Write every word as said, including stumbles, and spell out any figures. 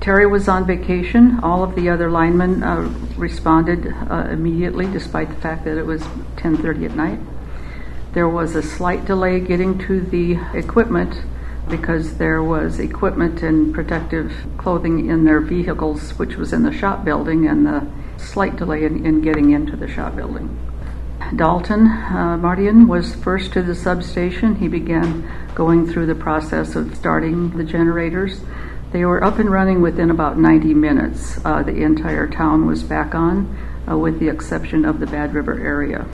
Terry was on vacation. All of the other linemen uh, responded uh, immediately, despite the fact that it was ten thirty at night. There was a slight delay getting to the equipment because there was equipment and protective clothing in their vehicles, which was in the shop building, and the slight delay in, in getting into the shop building. Dalton uh, Mardian was first to the substation. He began going through the process of starting the generators. They were up and running within about ninety minutes. Uh, the entire town was back on, uh, with the exception of the Bad River area.